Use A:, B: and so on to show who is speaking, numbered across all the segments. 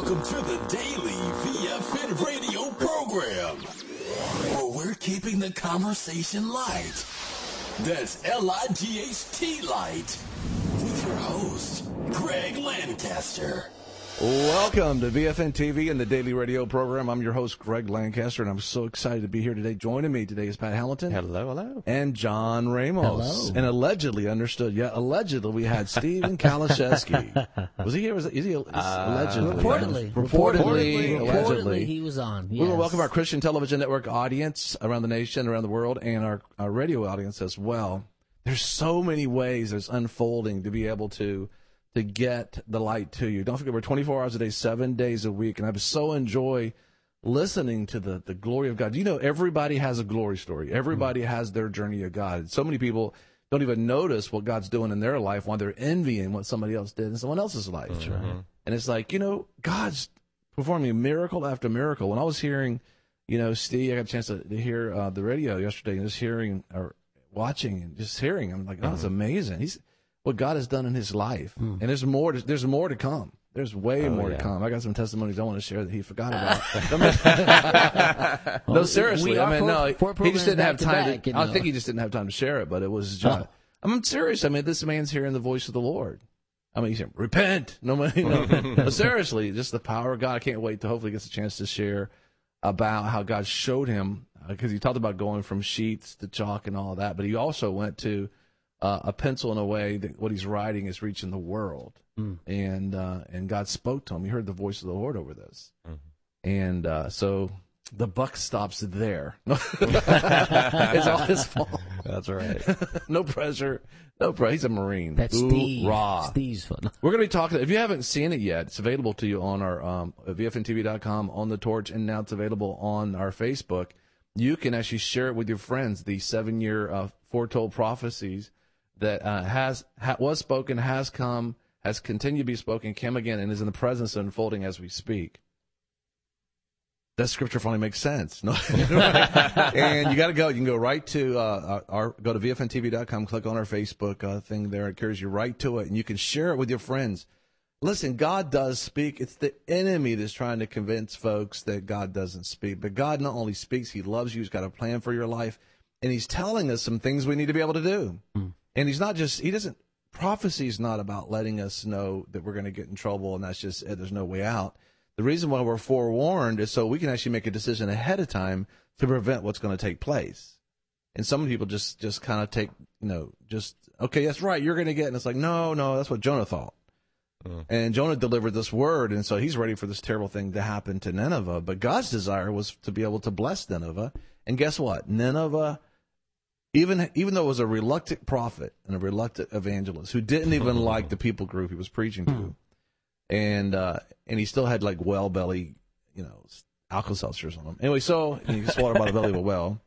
A: Welcome to the Daily VFN radio program, where we're keeping the conversation light. That's L-I-G-H-T light. With your host, Greg Lancaster.
B: Welcome to VFN TV and the Daily Radio program. I'm your host, Greg Lancaster, and I'm so excited to be here today. Joining me today is Pat Hamilton.
C: Hello, hello.
B: And John Ramos.
D: Hello.
B: And allegedly, allegedly we had Stephen Kalashevsky. Was he here? Is he allegedly?
D: Reportedly, he was on. Yes.
B: We want to welcome our Christian Television Network audience around the nation, around the world, and our radio audience as well. There's so many ways there's unfolding to be able to get the light to you. Don't forget, we're 24 hours a day, 7 days a week, and I so enjoy listening to the glory of God. You know, everybody has a glory story. Everybody has their journey of God. So many people don't even notice what God's doing in their life while they're envying what somebody else did in someone else's life.
C: Mm-hmm.
B: And it's like, you know, God's performing miracle after miracle. When I was hearing, you know, Steve, I got a chance to hear the radio yesterday, and just hearing or watching and just hearing, I'm like, oh, it's amazing. What God has done in his life. And there's more to come. There's way more to come. I got some testimonies I want to share that he forgot about. No, seriously. I mean, no, he just didn't have time to, I think he just didn't have time to share it, but it was just, I'm serious. I mean, this man's hearing the voice of the Lord. I mean, he's saying, repent. No, seriously, just the power of God. I can't wait to hopefully get a chance to share about how God showed him, because he talked about going from sheets to chalk and all of that, but he also went to a pencil in a way that what he's writing is reaching the world. And God spoke to him. He heard the voice of the Lord over this. And so the buck stops there. It's all his fault.
C: That's right.
B: No pressure. He's a Marine.
D: That's Steve.
B: Raw.
D: Steve's fun.
B: We're going to be talking, if you haven't seen it yet, it's available to you on our VFNTV.com, on the Torch, and now it's available on our Facebook. You can actually share it with your friends, the 7-year foretold prophecies that was spoken, has come, has continued to be spoken, came again, and is in the presence of unfolding as we speak. That scripture finally makes sense. No? And you got to go. You can go right to go to VFNTV.com, click on our Facebook thing there. It carries you right to it, and you can share it with your friends. Listen, God does speak. It's the enemy that's trying to convince folks that God doesn't speak. But God not only speaks, he loves you. He's got a plan for your life, and he's telling us some things we need to be able to do. And prophecy is not about letting us know that we're going to get in trouble and that's just it. There's no way out. The reason why we're forewarned is so we can actually make a decision ahead of time to prevent what's going to take place. And some people just kind of take, okay, that's right, you're going to get, and it's like, no, that's what Jonah thought. And Jonah delivered this word, and so he's ready for this terrible thing to happen to Nineveh. But God's desire was to be able to bless Nineveh. And guess what? Nineveh, even though it was a reluctant prophet and a reluctant evangelist who didn't even like the people group he was preaching to, and he still had like well belly, Alka-Seltzers on him. Anyway, so he gets water by the belly of a well,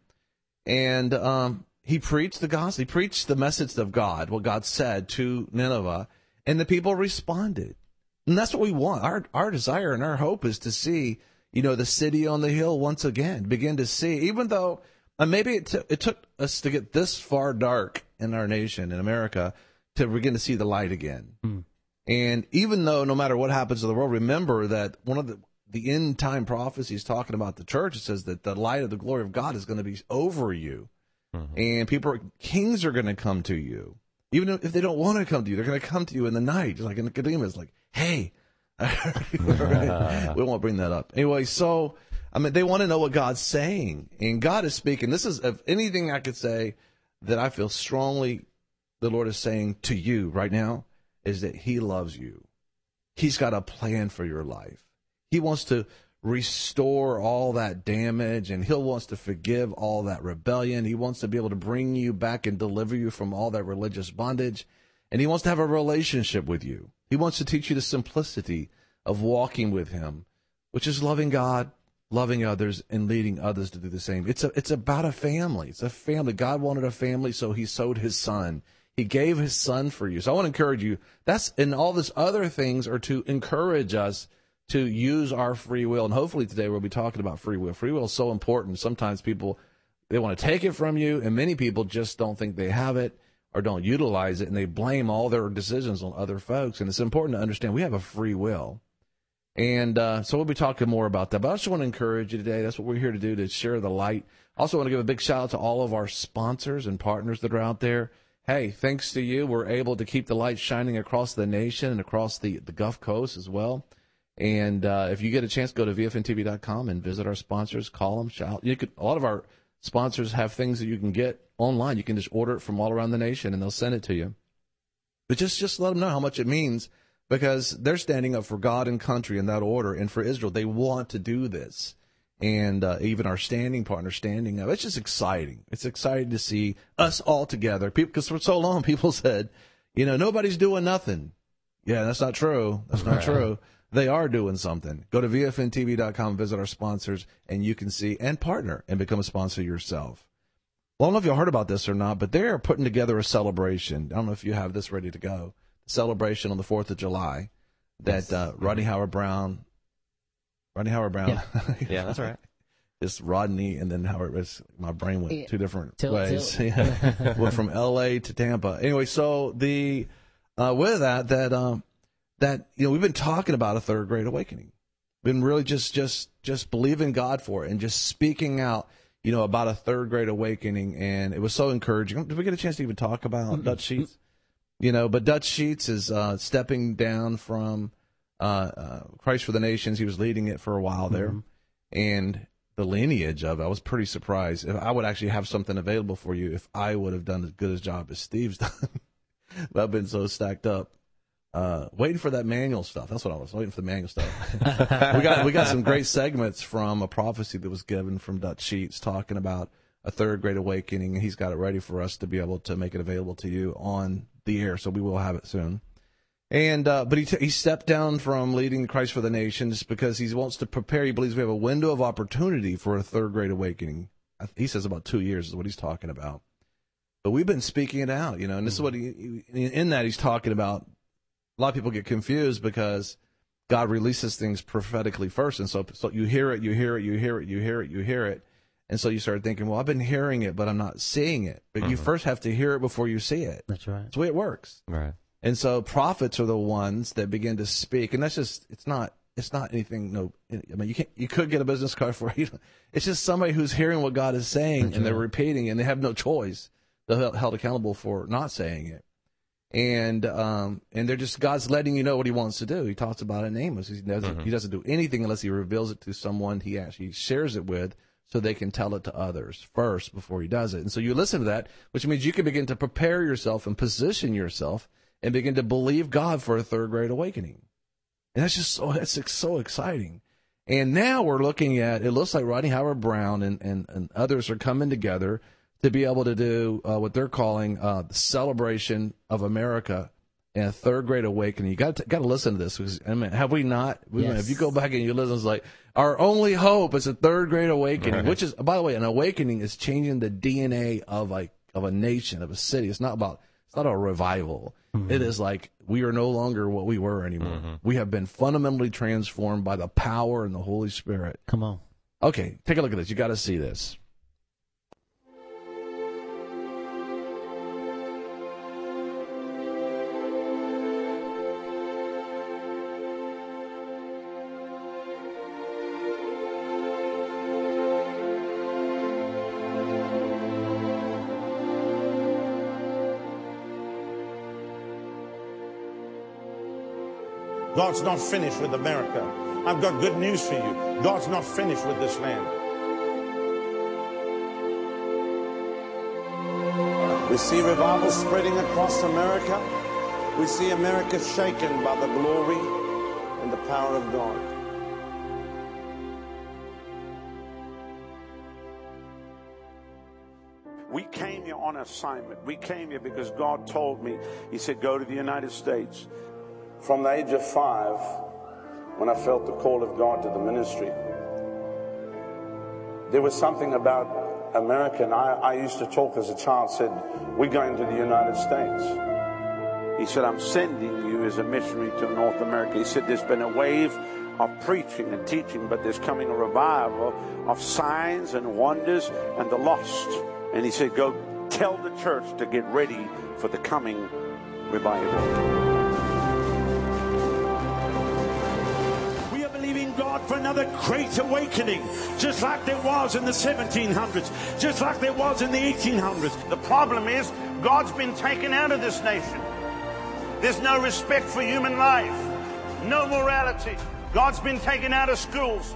B: and he preached the gospel. He preached the message of God, what God said to Nineveh, and the people responded. And that's what we want. Our desire and our hope is to see, the city on the hill once again, begin to see, even though. Maybe it took us to get this far dark in our nation, in America, to begin to see the light again. And even though no matter what happens to the world, remember that one of the end time prophecies talking about the church, it says that the light of the glory of God is going to be over you. And kings are going to come to you. Even if they don't want to come to you, they're going to come to you in the night. Just like in Nicodemus, like, hey, we won't bring that up. Anyway, so... they want to know what God's saying, and God is speaking. This is, if anything I could say that I feel strongly the Lord is saying to you right now, is that he loves you. He's got a plan for your life. He wants to restore all that damage, and he wants to forgive all that rebellion. He wants to be able to bring you back and deliver you from all that religious bondage, and he wants to have a relationship with you. He wants to teach you the simplicity of walking with him, which is loving God, loving others, and leading others to do the same. It's about a family. It's a family. God wanted a family, so he sowed his son. He gave his son for you. So I want to encourage you. And all these other things are to encourage us to use our free will. And hopefully today we'll be talking about free will. Free will is so important. Sometimes people, they want to take it from you, and many people just don't think they have it or don't utilize it, and they blame all their decisions on other folks. And it's important to understand we have a free will. And so we'll be talking more about that. But I just want to encourage you today. That's what we're here to do, to share the light. Also want to give a big shout out to all of our sponsors and partners that are out there. Hey, thanks to you, we're able to keep the light shining across the nation and across the Gulf Coast as well. And if you get a chance, go to VFNTV.com and visit our sponsors. Call them, shout. A lot of our sponsors have things that you can get online. You can just order it from all around the nation, and they'll send it to you. But just let them know how much it means, because they're standing up for God and country in that order. And for Israel, they want to do this. And even our standing partner standing up. It's just exciting. It's exciting to see us all together. Because for so long, people said, nobody's doing nothing. Yeah, that's not true. That's not true. They are doing something. Go to VFNTV.com, visit our sponsors, and you can see and partner and become a sponsor yourself. Well, I don't know if you heard about this or not, but they're putting together a celebration. I don't know if you have this ready to go. Celebration on the 4th of July that Rodney Howard Brown. Yeah,
C: that's right.
B: It's Rodney and then Howard. My brain went two different ways. Yeah. Went from L.A. to Tampa. Anyway, so with that we've been talking about a third great awakening. Been really just believing God for it and just speaking out, about a third great awakening, and it was so encouraging. Did we get a chance to even talk about Dutch Sheets? But Dutch Sheets is stepping down from Christ for the Nations. He was leading it for a while there, and the lineage of it, I was pretty surprised. If I would actually have something available for you, if I would have done as good a job as Steve's done. But I've been so stacked up. Waiting for that manual stuff. That's what I was waiting for, the manual stuff. we got some great segments from a prophecy that was given from Dutch Sheets talking about a third great awakening, and he's got it ready for us to be able to make it available to you on the air. So we will have it soon. And but he stepped down from leading Christ for the Nations because he wants to prepare. He believes we have a window of opportunity for a third great awakening. He says about 2 years is what he's talking about. But we've been speaking it out, and this is what in that he's talking about. A lot of people get confused because God releases things prophetically first. And so you hear it. And so you start thinking, well, I've been hearing it, but I'm not seeing it. But you first have to hear it before you see it.
C: That's right.
B: That's the way it works.
C: Right.
B: And so prophets are the ones that begin to speak. And that's just, it's not anything, you could get a business card for it. It's just somebody who's hearing what God is saying and they're repeating it, and they have no choice. They're held accountable for not saying it. And they're just, God's letting you know what he wants to do. He talks about it in Amos. He doesn't do anything unless he reveals it to someone he actually shares it with, so they can tell it to others first before he does it. And so you listen to that, which means you can begin to prepare yourself and position yourself and begin to believe God for a third great awakening. And that's so exciting. And now we're looking at, it looks like Rodney Howard Brown and others are coming together to be able to do what they're calling the celebration of America and a third great awakening. You got to listen to this, because have we not?
C: Yes.
B: If you go back and you listen, it's like our only hope is a third great awakening, which is, by the way, an awakening is changing the DNA of a nation, of a city. It's not a revival. It is like we are no longer what we were anymore. We have been fundamentally transformed by the power and the Holy Spirit.
C: Come on.
B: Okay, take a look at this. You got to see this.
D: God's not finished with America. I've got good news for you. God's not finished with this land. We see revival spreading across America. We see America shaken by the glory and the power of God. We came here on assignment. We came here because God told me, he said, go to the United States. From the age of 5, when I felt the call of God to the ministry, there was something about America, and I used to talk as a child, said, we're going to the United States. He said, I'm sending you as a missionary to North America. He said, there's been a wave of preaching and teaching, but there's coming a revival of signs and wonders and the lost. And he said, go tell the church to get ready for the coming revival. God for another great awakening, just like there was in the 1700s, just like there was in the 1800s. The problem is, God's been taken out of this nation. There's no respect for human life, no morality. God's been taken out of schools.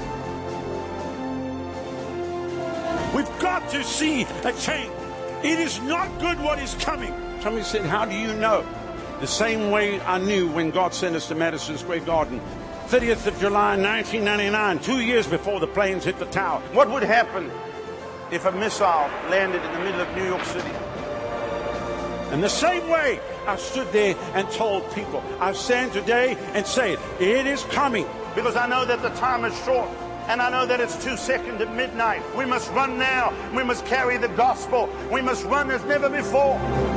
D: We've got to see a change. It is not good what is coming. Somebody said, how do you know? The same way I knew when God sent us to Madison Square Garden. 30th of July, 1999, 2 years before the planes hit the tower. What would happen if a missile landed in the middle of New York City? And the same way I stood there and told people, I stand today and say it is coming. Because I know that the time is short. And I know that it's 2 seconds at midnight. We must run now. We must carry the gospel. We must run as never before.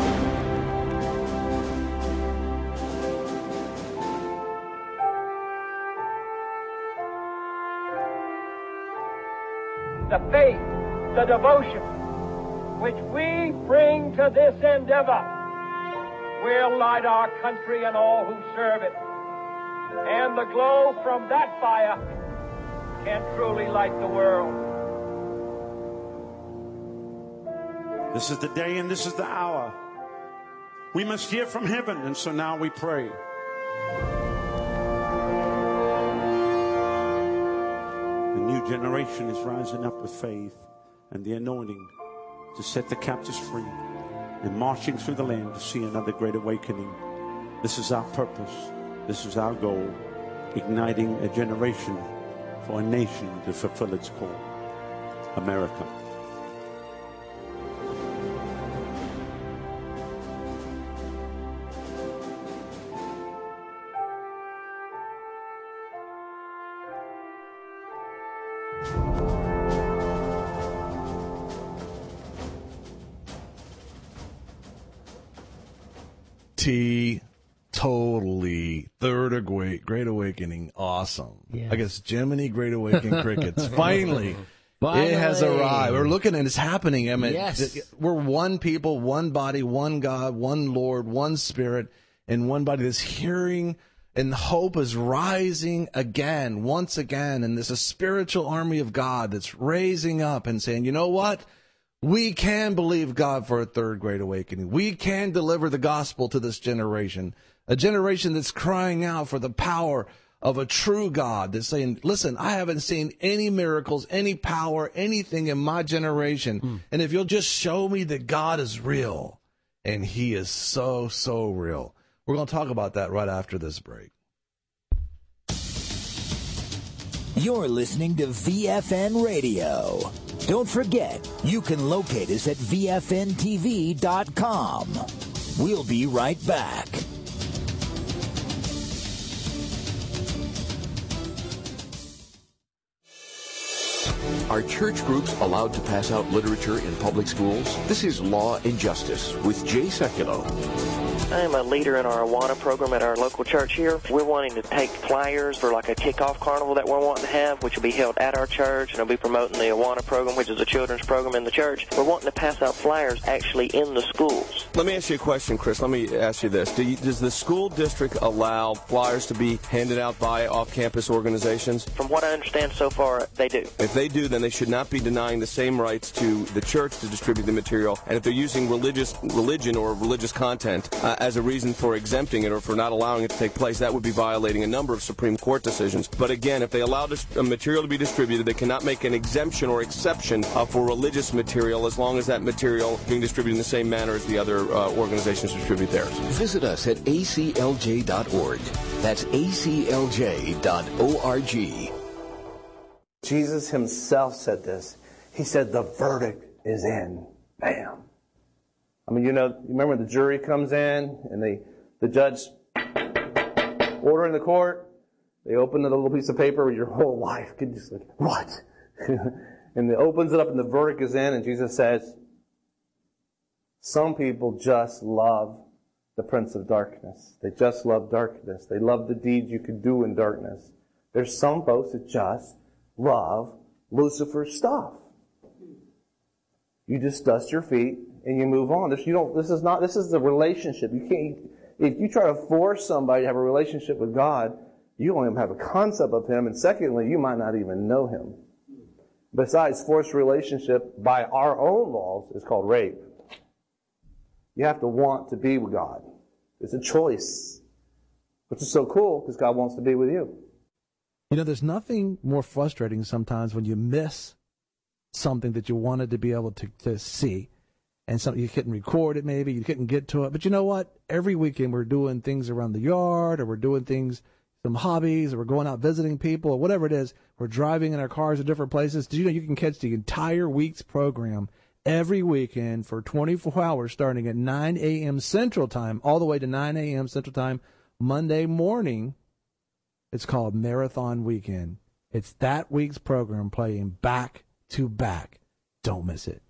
C: The faith, the devotion which we bring to this endeavor will light our country and all who serve it. And the glow from that fire can truly light the world.
D: This is the day and this is the hour. We must hear from heaven, and so now we pray. The new generation is rising up with faith and the anointing to set the captives free and marching through the land to see another great awakening. This is our purpose. This is our goal, igniting a generation for a nation to fulfill its call. America.
B: Totally. Great Awakening. Awesome. Yes. I guess Jiminy Great Awakening Crickets. Finally. It has arrived. We're looking and it's happening. I mean, yes. We're one people, one body, one God, one Lord, one Spirit, and one body. This hearing and hope is rising again, once again. And there's a spiritual army of God that's raising up and saying, you know what? We can believe God for a third great awakening. We can deliver the gospel to this generation, a generation that's crying out for the power of a true God, that's saying, listen, I haven't seen any miracles, any power, anything in my generation. And if you'll just show me that God is real, and he is so, so real. We're going to talk about that right after this break.
E: You're listening to VFN Radio. Don't forget, you can locate us at VFNTV.com. We'll be right back.
F: Are church groups allowed to pass out literature in public schools? This is Law and Justice with Jay Sekulow.
G: I am a leader in our Awana program at our local church here. We're wanting to take flyers for like a kickoff carnival that we're wanting to have, which will be held at our church, and it'll be promoting the Awana program, which is a children's program in the church. We're wanting to pass out flyers actually in the schools.
H: Let me ask you a question, Chris. Let me ask you this. Does the school district allow flyers to be handed out by off-campus organizations?
G: From what I understand so far, they do.
H: If they do, then they should not be denying the same rights to the church to distribute the material. And if they're using religion or religious content as a reason for exempting it or for not allowing it to take place, that would be violating a number of Supreme Court decisions. But again, if they allow material to be distributed, they cannot make an exemption or exception for religious material as long as that material is being distributed in the same manner as the other organizations distribute theirs.
F: Visit us at aclj.org. That's aclj.org.
I: Jesus himself said this. He said, the verdict is in. Bam. I mean, you remember the jury comes in and the judge order in the court, they open the little piece of paper with your whole life. Could just like, what? And it opens it up and the verdict is in, and Jesus says, some people just love the prince of darkness. They just love darkness. They love the deeds you could do in darkness. There's some folks that just love Lucifer's stuff. You just dust your feet and you move on. This is the relationship. You can't, if you try to force somebody to have a relationship with God, you don't even have a concept of him, and secondly, you might not even know him. Besides, forced relationship by our own laws is called rape. You have to want to be with God. It's a choice, which is so cool because God wants to be with you.
J: You know, there's nothing more frustrating sometimes when you miss something that you wanted to be able to see, and something you couldn't record it, maybe you couldn't get to it. But you know what? Every weekend we're doing things around the yard, or we're doing things, some hobbies, or we're going out visiting people, or whatever it is. We're driving in our cars to different places. Did you know you can catch the entire week's program every weekend for 24 hours starting at 9 a.m. Central Time all the way to 9 a.m. Central Time Monday morning? It's called Marathon Weekend. It's that week's program playing back to back. Don't miss it.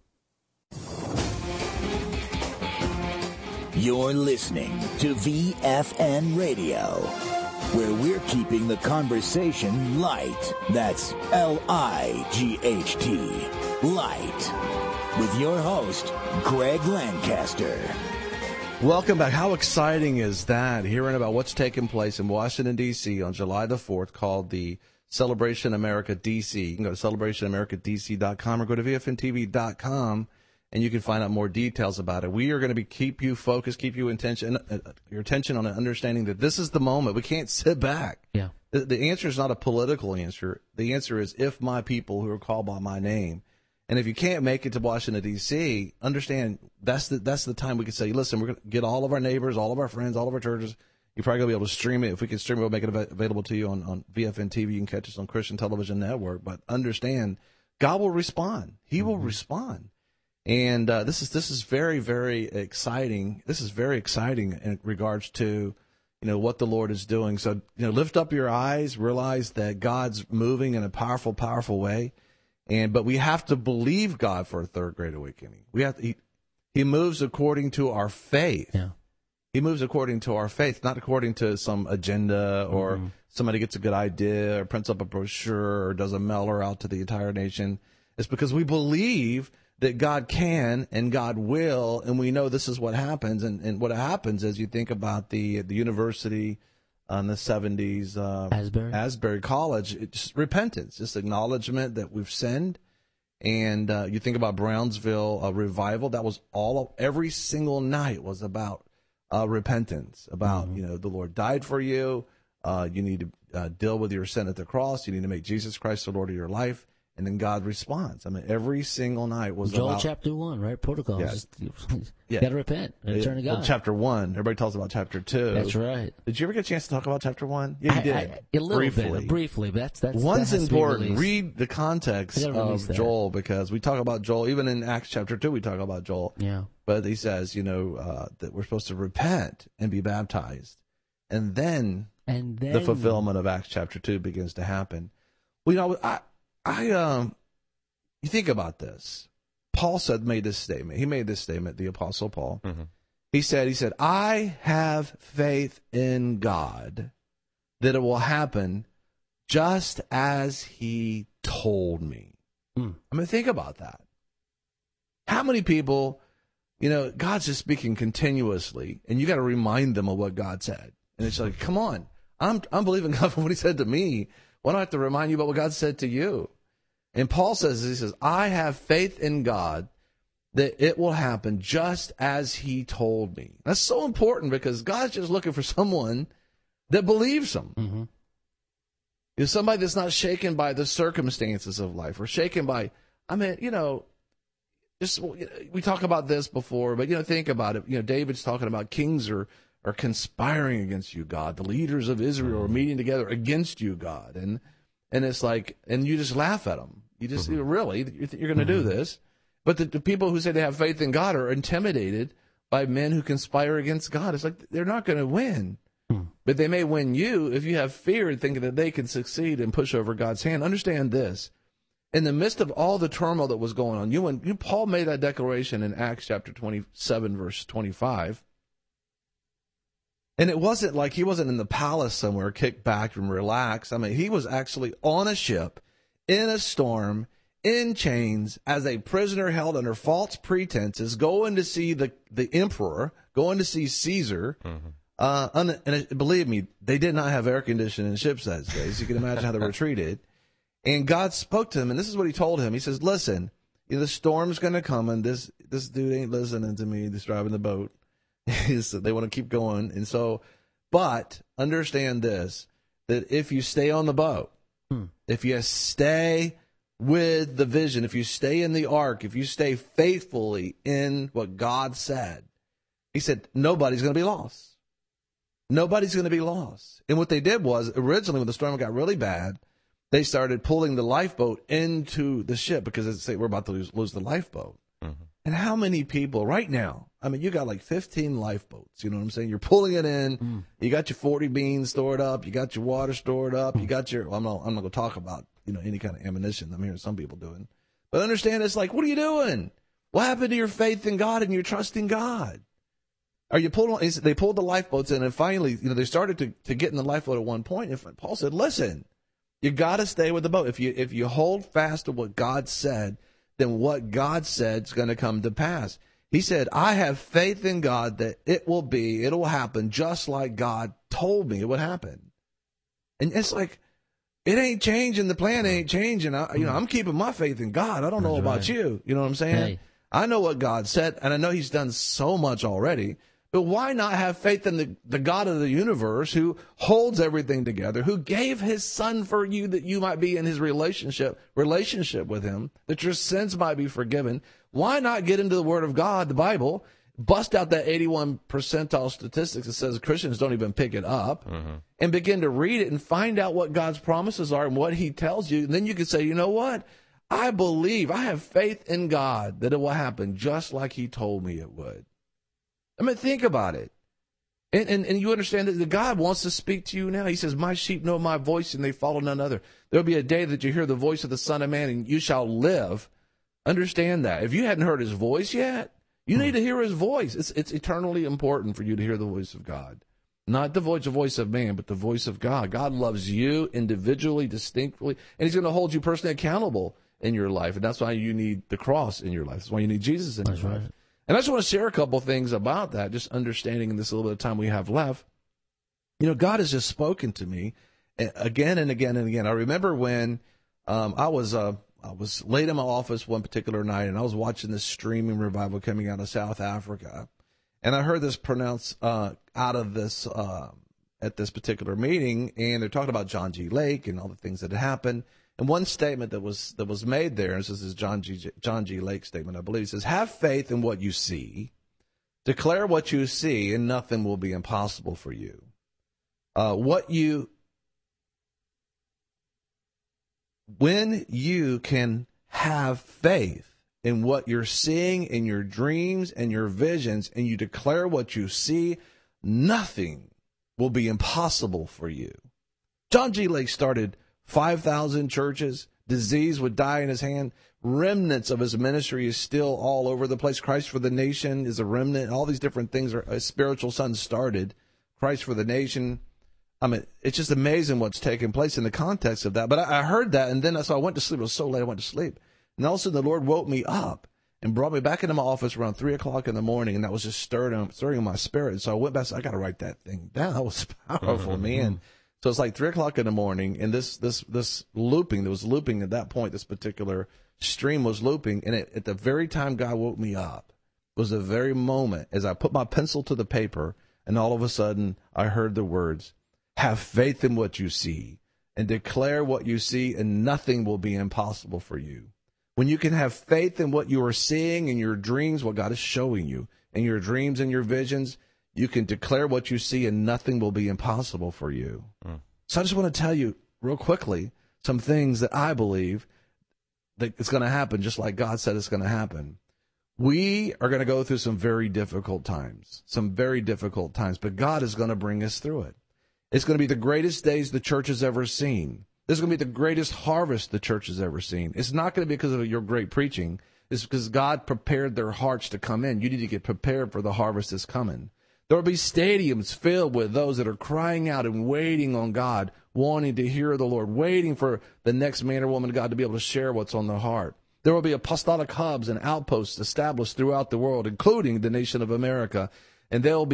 E: You're listening to VFN Radio, where we're keeping the conversation light. That's L-I-G-H-T, light. With your host, Greg Lancaster.
B: Welcome back. How exciting is that? Hearing about what's taking place in Washington, D.C. on July the 4th, called the Celebration America D.C. You can go to celebrationamericadc.com or go to VFNTV.com, and you can find out more details about it. We are going to keep you focused, keep you your attention on understanding that this is the moment. We can't sit back.
K: Yeah.
B: The answer is not a political answer. The answer is, if my people who are called by my name. And if you can't make it to Washington, D.C., understand that's the time we can say, listen, we're going to get all of our neighbors, all of our friends, all of our churches. You're probably going to be able to stream it. If we can stream it, we'll make it available to you on VFN TV. You can catch us on Christian Television Network. But understand, God will respond. He will respond. And this is very, very exciting. This is very exciting in regards to, what the Lord is doing. So, lift up your eyes, realize that God's moving in a powerful, powerful way. But we have to believe God for a third great awakening. He moves according to our faith.
K: Yeah.
B: He moves according to our faith, not according to some agenda or somebody gets a good idea or prints up a brochure or does a mailer out to the entire nation. It's because we believe that God can and God will, and we know this is what happens. And what happens is, you think about the university in the 70s, Asbury College, it's just repentance, just acknowledgement that we've sinned. And you think about Brownsville revival, that was every single night was about repentance, about, the Lord died for you. You need to deal with your sin at the cross. You need to make Jesus Christ the Lord of your life. And then God responds. I mean, every single night was
K: Joel
B: about
K: chapter 1, right? Protocols.
B: Yeah.
K: Got to repent and turn to God.
B: Well, chapter 1. Everybody talks about chapter 2.
K: That's right.
B: Did you ever get a chance to talk about chapter 1? Yeah, you did.
K: A little bit, briefly. But that's
B: one's important. Read the context of Joel, because we talk about Joel. Even in Acts chapter 2, we talk about Joel.
K: Yeah.
B: But he says, that we're supposed to repent and be baptized. And then the fulfillment of Acts chapter 2 begins to happen. Well, you think about this. Paul made this statement. He made this statement, the Apostle Paul. Mm-hmm. He said, I have faith in God that it will happen just as he told me. I mean, think about that. How many people, God's just speaking continuously, and you got to remind them of what God said. And it's like, come on, I'm believing God for what he said to me. Why do I have to remind you about what God said to you? And Paul says, I have faith in God that it will happen just as he told me. That's so important, because God's just looking for someone that believes him. Mm-hmm. Somebody that's not shaken by the circumstances of life, or shaken by, we talk about this before, but, think about it. David's talking about kings are conspiring against you, God. The leaders of Israel are meeting together against you, God. And it's like, and you just laugh at them. You just, really, you're going to do this. But the people who say they have faith in God are intimidated by men who conspire against God. It's like, they're not going to win. But they may win you if you have fear and thinking that they can succeed and push over God's hand. Understand this. In the midst of all the turmoil that was going on, Paul made that declaration in Acts chapter 27, verse 25. And it wasn't like he wasn't in the palace somewhere, kicked back and relaxed. I mean, he was actually on a ship, in a storm, in chains, as a prisoner held under false pretenses, going to see the emperor, going to see Caesar, And believe me, they did not have air conditioning in ships those days. You can imagine how they were treated. And God spoke to him, and this is what he told him. He says, listen, the storm's going to come, and this dude ain't listening to me. He's driving the boat. They want to keep going. And so, but understand this, that if you stay on the boat, if you stay with the vision, if you stay in the ark, if you stay faithfully in what God said, he said, nobody's going to be lost. Nobody's going to be lost. And what they did was, originally when the storm got really bad, they started pulling the lifeboat into the ship because they say we're about to lose the lifeboat. Mm-hmm. And how many people right now, I mean, you got like 15 lifeboats, you know what I'm saying? You're pulling it in. You got your 40 beans stored up. You got your water stored up. You got your, I'm not going to talk about, any kind of ammunition. I'm hearing some people doing. But understand, it's like, what are you doing? What happened to your faith in God and your trust in God? Are you pulling? They pulled the lifeboats in, and finally, they started to get in the lifeboat at one point. And Paul said, listen, you got to stay with the boat. If you hold fast to what God said, then what God said is going to come to pass. He said, I have faith in God that it will happen just like God told me it would happen. And it's like, it ain't changing. The plan ain't changing. I'm keeping my faith in God. I don't know about you. You know what I'm saying?
K: Hey.
B: I know what God said, and I know he's done so much already. But why not have faith in the God of the universe who holds everything together, who gave his son for you that you might be in his relationship with him, that your sins might be forgiven? Why not get into the Word of God, the Bible, bust out that 81 percentile statistics that says Christians don't even pick it up, and begin to read it and find out what God's promises are and what he tells you. And then you can say, you know what? I believe, I have faith in God that it will happen just like he told me it would. I mean, think about it. And you understand that God wants to speak to you now. He says, my sheep know my voice and they follow none other. There'll be a day that you hear the voice of the Son of Man and you shall live. Understand that. If you hadn't heard his voice yet, you need to hear his voice. It's eternally important for you to hear the voice of God. Not the voice of man, but the voice of God. God loves you individually, distinctly, and he's going to hold you personally accountable in your life. And that's why you need the cross in your life. That's why you need Jesus in your life. And I just want to share a couple things about that, just understanding in this little bit of time we have left. God has just spoken to me again and again and again. I remember when I was late in my office one particular night, and I was watching this streaming revival coming out of South Africa. And I heard this pronounced out of this at this particular meeting, and they're talking about John G. Lake and all the things that had happened. And one statement that was made there, and this is John G. Lake statement, I believe, it says, have faith in what you see, declare what you see, and nothing will be impossible for you. When you can have faith in what you're seeing in your dreams and your visions, and you declare what you see, nothing will be impossible for you. John G. Lake started 5,000 churches. Disease would die in his hand. Remnants of his ministry is still all over the place. Christ for the Nation is a remnant. All these different things are spiritual sons started. Christ for the Nation. I mean, it's just amazing what's taking place in the context of that. But I heard that, and then so I went to sleep. It was so late I went to sleep. And all of a sudden the Lord woke me up and brought me back into my office around 3 o'clock in the morning, and that was just stirring in my spirit. So I went back and said, I got to write that thing down. That was powerful, man. So it's like 3 o'clock in the morning, and this looping, there was looping at that point, this particular stream was looping, and at the very time God woke me up was the very moment as I put my pencil to the paper, and all of a sudden I heard the words, have faith in what you see, and declare what you see, and nothing will be impossible for you. When you can have faith in what you are seeing in your dreams, what God is showing you, in your dreams and your visions, you can declare what you see, and nothing will be impossible for you. So I just want to tell you real quickly some things that I believe that it's going to happen just like God said it's going to happen. We are going to go through some very difficult times, but God is going to bring us through it. It's going to be the greatest days the church has ever seen. This is going to be the greatest harvest the church has ever seen. It's not going to be because of your great preaching. It's because God prepared their hearts to come in. You need to get prepared for the harvest that's coming. There will be stadiums filled with those that are crying out and waiting on God, wanting to hear the Lord, waiting for the next man or woman of God to be able to share what's on their heart. There will be apostolic hubs and outposts established throughout the world, including the nation of America, and they'll be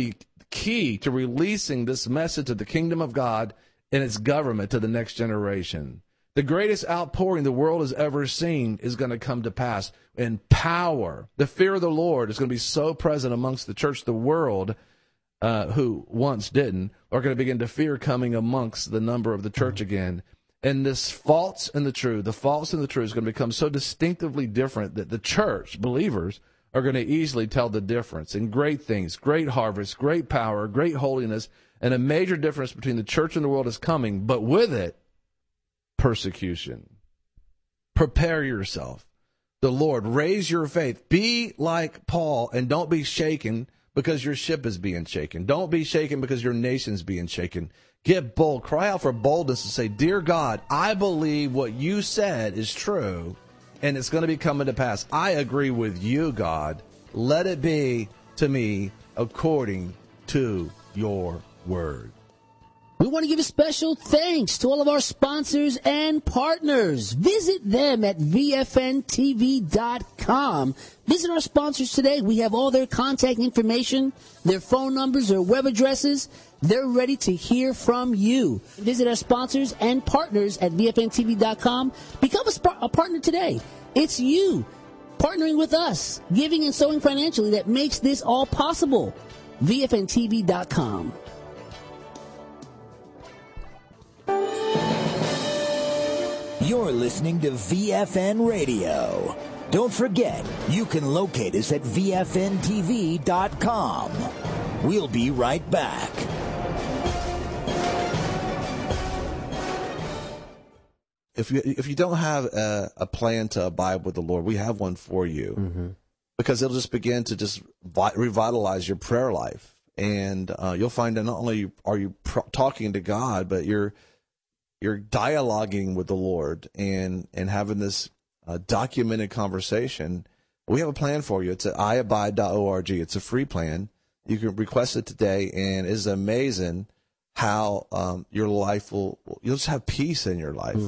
B: key to releasing this message of the kingdom of God and its government to the next generation. The greatest outpouring the world has ever seen is going to come to pass. In power, the fear of the Lord is going to be so present amongst the church. The world, who once didn't, are going to begin to fear coming amongst the number of the church again. And this false and the true is going to become so distinctively different that the church, believers, are going to easily tell the difference in great things, great harvest, great power, great holiness, and a major difference between the church and the world is coming, but with it, persecution. Prepare yourself. The Lord, raise your faith. Be like Paul and don't be shaken because your ship is being shaken. Don't be shaken because your nation's being shaken. Get bold. Cry out for boldness and say, Dear God, I believe what you said is true and it's going to be coming to pass. I agree with you, God. Let it be to me according to your word.
K: We want to give a special thanks to all of our sponsors and partners. Visit them at VFNTV.com. Visit our sponsors today. We have all their contact information, their phone numbers, their web addresses. They're ready to hear from you. Visit our sponsors and partners at VFNTV.com. Become a partner today. It's you partnering with us, giving and sowing financially that makes this all possible. VFNTV.com.
E: You're listening to VFN Radio. Don't forget, you can locate us at VFNTV.com. We'll be right back.
B: If you don't have a plan to abide with the Lord, we have one for you, because it'll just begin to just revitalize your prayer life, and you'll find that not only are you talking to God, but you're dialoguing with the Lord and having this documented conversation. We have a plan for you. It's at iabide.org. It's a free plan. You can request it today, and it's amazing how your life you'll just have peace in your life.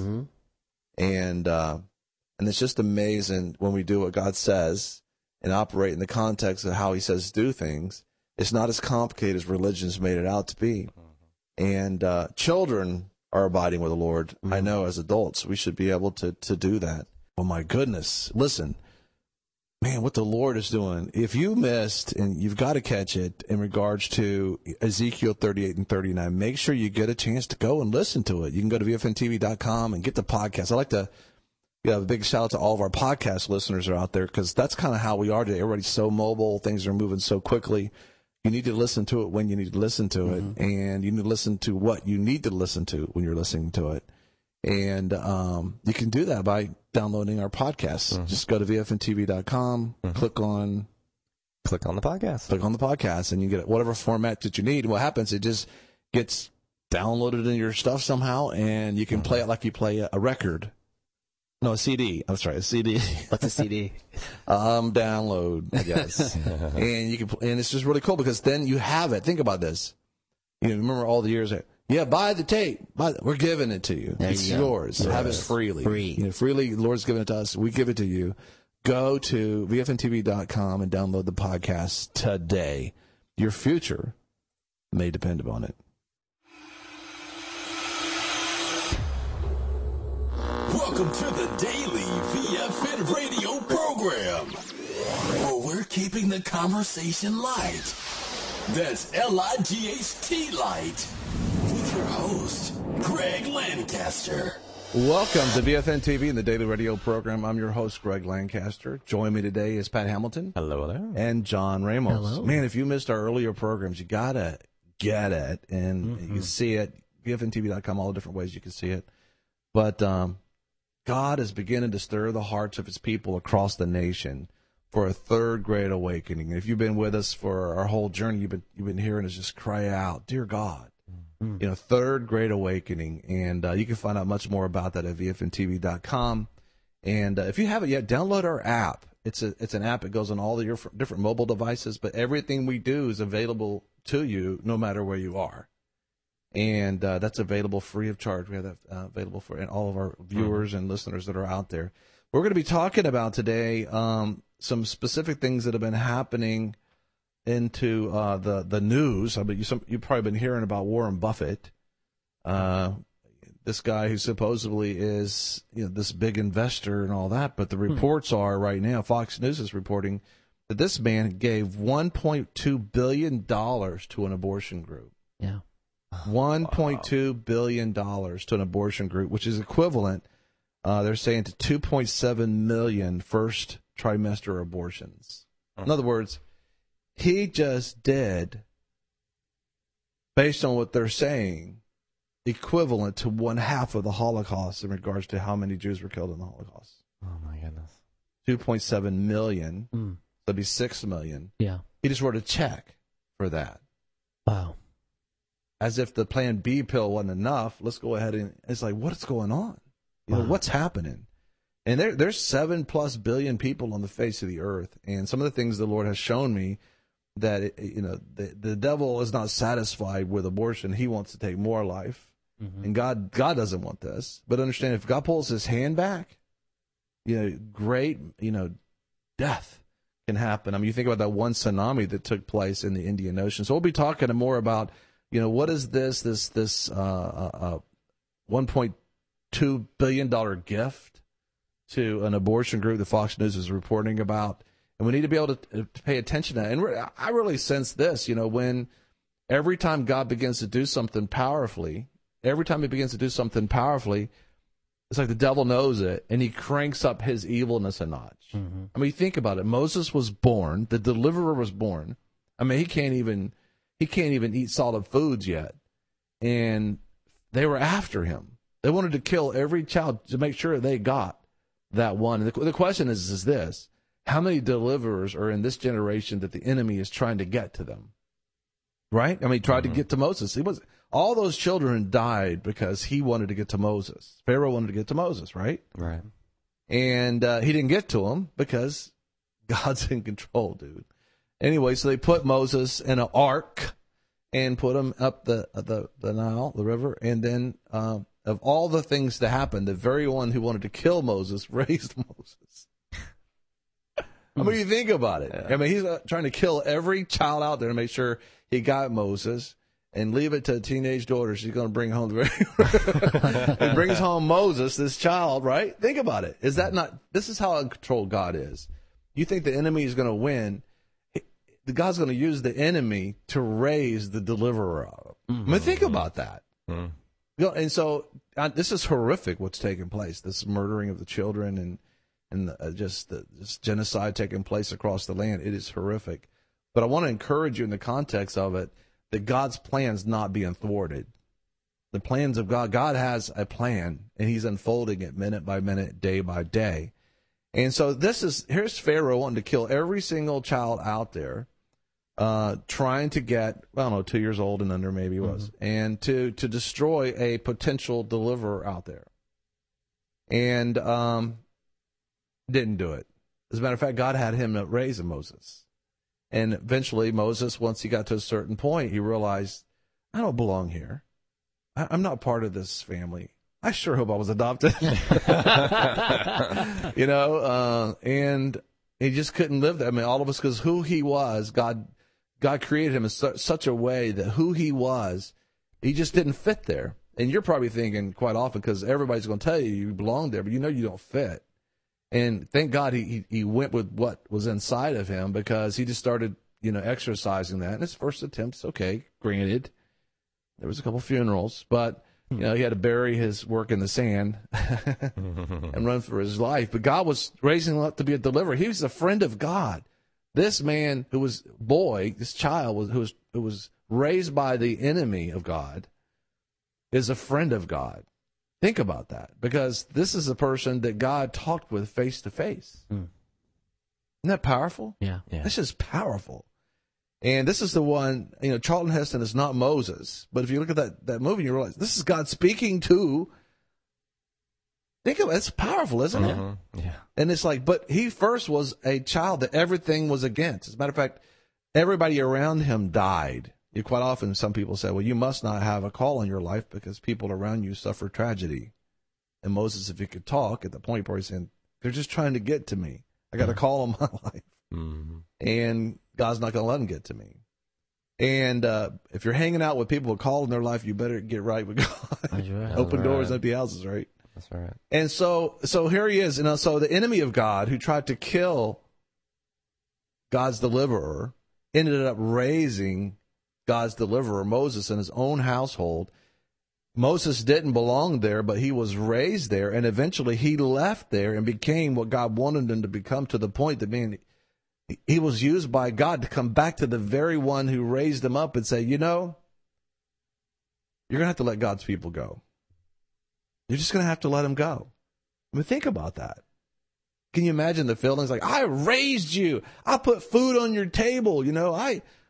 B: And it's just amazing when we do what God says and operate in the context of how he says do things. It's not as complicated as religion's made it out to be. And children are abiding with the Lord. I know as adults, we should be able to do that. Oh my goodness. Listen, man, what the Lord is doing. If you missed, and you've got to catch it in regards to Ezekiel 38 and 39, make sure you get a chance to go and listen to it. You can go to VFNTV.com and get the podcast. I'd like to give a big shout out to all of our podcast listeners that are out there, because that's kind of how we are today. Everybody's so mobile. Things are moving so quickly. You need to listen to it when you need to listen to it, and you need to listen to what you need to listen to when you're listening to it. And you can do that by downloading our podcast. Just go to VFNTV.com, click on the podcast. Click on the podcast, and you get whatever format that you need. And what happens, it just gets downloaded in your stuff somehow, and you can play it like you play a record. No, a CD. I'm sorry, a CD.
K: What's a CD?
B: Download, I guess. And you can, and it's just really cool because then you have it. Think about this. You know, remember all the years that, buy the tape. We're giving it to you. It's yours. Have it freely.
K: Free.
B: You know, freely, the Lord's given it to us. We give it to you. Go to VFNTV.com and download the podcast today. Your future may depend upon it.
A: Welcome to the daily VFN radio program, where we're keeping the conversation light. That's L-I-G-H-T light, with your host, Greg Lancaster.
B: Welcome to VFN TV and the daily radio program. I'm your host, Greg Lancaster. Join me today is Pat Hamilton.
L: Hello there.
B: And John Ramos.
K: Hello.
B: Man, if you missed our earlier programs, you got to get it. And you can see it, VFNTV.com, all the different ways you can see it. But God is beginning to stir the hearts of his people across the nation for a third great awakening. If you've been with us for our whole journey, you've been hearing us just cry out, "Dear God," you know, third great awakening. And you can find out much more about that at VFNTV.com. And if you haven't yet, download our app. It's an app that goes on all your different mobile devices, but everything we do is available to you no matter where you are. And that's available free of charge. We have that available for all of our viewers and listeners that are out there. We're going to be talking about today some specific things that have been happening into the news. I mean, you've probably been hearing about Warren Buffett, this guy who supposedly is this big investor and all that. But the reports are right now, Fox News is reporting that this man gave $1.2 billion to an abortion group.
L: Yeah.
B: $1.2 billion to an abortion group, which is equivalent, they're saying, to 2.7 million first trimester abortions. In other words, he just did, based on what they're saying, equivalent to 1/2 of the Holocaust in regards to how many Jews were killed in the Holocaust.
L: Oh, my goodness.
B: 2.7 million. So that'd be 6 million.
L: Yeah.
B: He just wrote a check for that.
L: Wow.
B: As if the Plan B pill wasn't enough, let's go ahead and it's like, what's going on? What's happening? And there's 7+ billion people on the face of the earth, and some of the things the Lord has shown me that the devil is not satisfied with abortion; he wants to take more life, and God doesn't want this. But understand, if God pulls His hand back, great death can happen. I mean, you think about that one tsunami that took place in the Indian Ocean. So we'll be talking more about what is this $1.2 billion gift to an abortion group that Fox News is reporting about. And we need to be able to pay attention to that. And I really sense this, when every time God begins to do something powerfully, it's like the devil knows it, and he cranks up his evilness a notch. I mean, think about it. Moses was born. The deliverer was born. I mean, he can't even eat solid foods yet. And they were after him. They wanted to kill every child to make sure they got that one. And the question is this: how many deliverers are in this generation that the enemy is trying to get to them? Right? I mean, he tried to get to Moses. All those children died because he wanted to get to Moses. Pharaoh wanted to get to Moses, right?
L: Right.
B: And he didn't get to him because God's in control, dude. Anyway, so they put Moses in an ark and put him up the Nile, the river, and then of all the things that happened, the very one who wanted to kill Moses raised Moses. I mean, you think about it. Yeah. I mean, he's trying to kill every child out there to make sure he got Moses and leave it to teenage daughters. She's going to bring home and brings home Moses, this child, right? Think about it. Is that not? This is how in control God is. You think the enemy is going to win? God's going to use the enemy to raise the deliverer up. I mean, think about that. And so this is horrific what's taking place, this murdering of the children and just this genocide taking place across the land. It is horrific. But I want to encourage you in the context of it that God's plan's not being thwarted. The plans of God has a plan, and he's unfolding it minute by minute, day by day. And so here's Pharaoh wanting to kill every single child out there, trying to get, 2 years old and under maybe it was, and to destroy a potential deliverer out there. And didn't do it. As a matter of fact, God had him raise Moses. And eventually Moses, once he got to a certain point, he realized, I don't belong here. I'm not part of this family. I sure hope I was adopted. And he just couldn't live there. I mean, all of us, because who he was, God created him in such a way that who he was, he just didn't fit there. And you're probably thinking quite often, because everybody's going to tell you belong there, but you don't fit. And thank God he went with what was inside of him, because he just started, exercising that. And his first attempts, okay, granted, there was a couple funerals, but he had to bury his work in the sand and run for his life. But God was raising him up to be a deliverer. He was a friend of God. This man this child who was raised by the enemy of God, is a friend of God. Think about that, because this is a person that God talked with face to face. Isn't that powerful?
L: Yeah.
B: This is powerful. And this is the one, Charlton Heston is not Moses, but if you look at that movie, you realize this is God speaking to. Think of it, it's powerful, isn't it?
L: Yeah.
B: And it's like, but he first was a child that everything was against. As a matter of fact, everybody around him died. Quite often, some people say, well, you must not have a call in your life because people around you suffer tragedy. And Moses, if he could talk, at the point where he's saying, they're just trying to get to me. I got a call in my life. and God's not going to let them get to me. And if you're hanging out with people with call in their life, you better get right with God.
L: That's right.
B: Open doors, empty houses, right?
L: That's right.
B: And so here he is. And so the enemy of God who tried to kill God's deliverer ended up raising God's deliverer, Moses, in his own household. Moses didn't belong there, but he was raised there, and eventually he left there and became what God wanted him to become, to the point that, man, he was used by God to come back to the very one who raised him up and say, you know, you're going to have to let God's people go. You're just going to have to let them go. I mean, think about that. Can you imagine the feelings like, I raised you. I put food on your table. You know,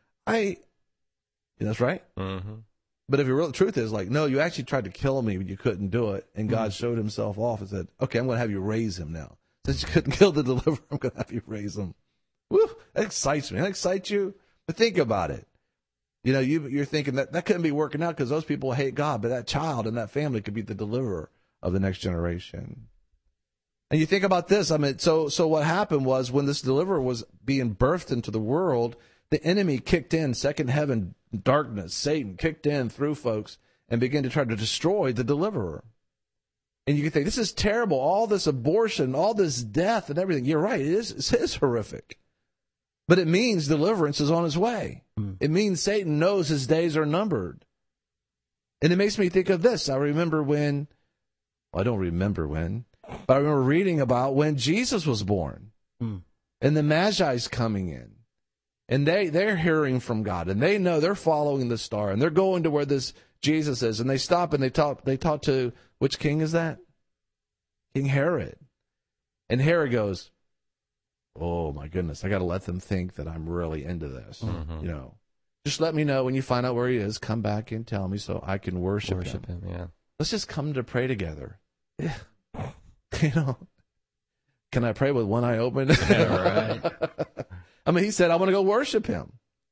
B: that's right.
L: Mm-hmm.
B: But if the real truth is like, no, you actually tried to kill me, but you couldn't do it. And God showed himself off and said, okay, I'm going to have you raise him now. Since you couldn't kill the deliverer, I'm going to have you raise him. Woo, that excites me. That excites you. But think about it. You know, you're thinking that couldn't be working out because those people hate God, but that child and that family could be the deliverer of the next generation. And you think about this. I mean, so what happened was when this deliverer was being birthed into the world, the enemy kicked in, second heaven, darkness, Satan kicked in through folks and began to try to destroy the deliverer. And you can think, this is terrible. All this abortion, all this death and everything. You're right. It is horrific. But it means deliverance is on its way. It means Satan knows his days are numbered. And it makes me think of this. I don't remember when, but I remember reading about when Jesus was born. And the Magi's coming in. And they're hearing from God. And they know they're following the star. And they're going to where this Jesus is. And they stop and they talk to, which king is that? King Herod. And Herod goes, oh my goodness, I got to let them think that I'm really into this. You know, just let me know when you find out where he is. Come back and tell me so I can worship him.
L: Yeah.
B: Let's just come to pray together. Yeah. You know, can I pray with one eye open?
L: Yeah, right.
B: I mean, he said, I want to go worship him.